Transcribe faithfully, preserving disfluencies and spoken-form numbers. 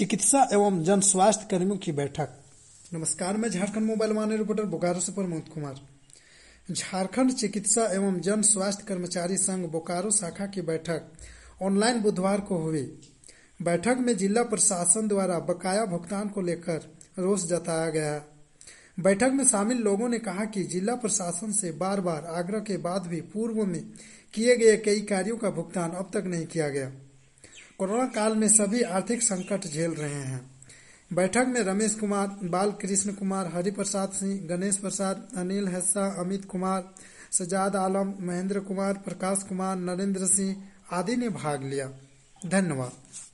चिकित्सा एवं जन स्वास्थ्य कर्मियों की बैठक। नमस्कार, मैं झारखंड मोबाइल वाणी रिपोर्टर बोकारो से प्रमोद कुमार। झारखंड चिकित्सा एवं जन स्वास्थ्य कर्मचारी संघ बोकारो शाखा की बैठक ऑनलाइन बुधवार को हुई। बैठक में जिला प्रशासन द्वारा बकाया भुगतान को लेकर रोष जताया गया। बैठक में शामिल लोगों ने कहा कि जिला प्रशासन से बार बार आग्रह के बाद भी पूर्व में किए गए कई कार्यों का भुगतान अब तक नहीं किया गया। कोरोना काल में सभी आर्थिक संकट झेल रहे हैं। बैठक में रमेश कुमार, बाल कृष्ण कुमार, हरि प्रसाद सिंह, गणेश प्रसाद, अनिल हिस्सा, अमित कुमार, सजाद आलम, महेंद्र कुमार, प्रकाश कुमार, नरेंद्र सिंह आदि ने भाग लिया। धन्यवाद।